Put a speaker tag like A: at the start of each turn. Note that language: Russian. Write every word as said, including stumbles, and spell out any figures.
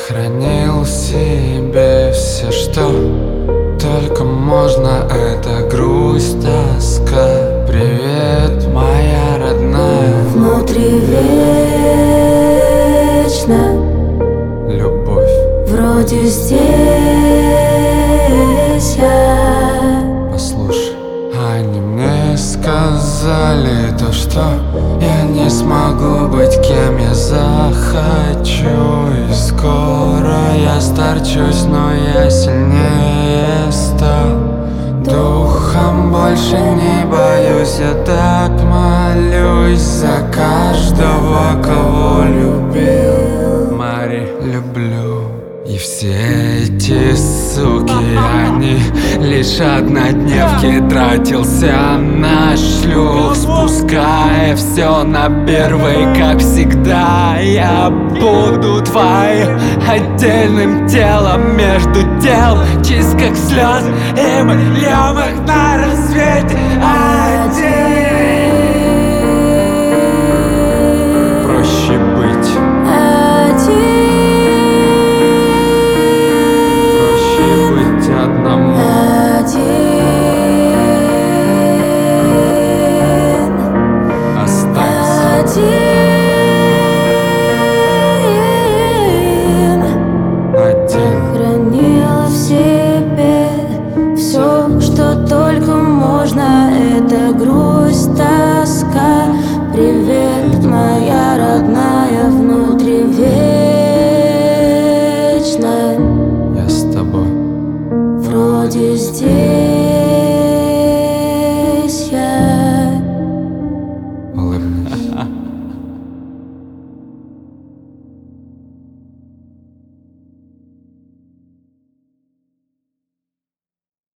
A: хранил в себе все, что только можно. Это грусть, тоска. Привет, моя родная.
B: Внутри вечно
A: Любовь.
B: вроде здесь я.
A: Послушай, они мне сказали то, что я не смогу быть кем я захочу. И скоро я старчусь, но я сильнее стал. Духом больше не боюсь, я так молюсь за каждого, кого любил. Мари, люблю. И все эти суки, они лишь однодневки. Тратился на шлюх, спуская все на первый. Как всегда, я буду твоим отдельным телом между тел, чист как слез, и мы льем их на рассвете один. Проще быть одному.
B: Один.
A: Останься.
B: Один.
A: Один.
B: Хранила в себе все, что только можно. Это грусть, тоска. Привет, моя родная, внутри вечно.
A: Я с тобой.
B: Вроде здесь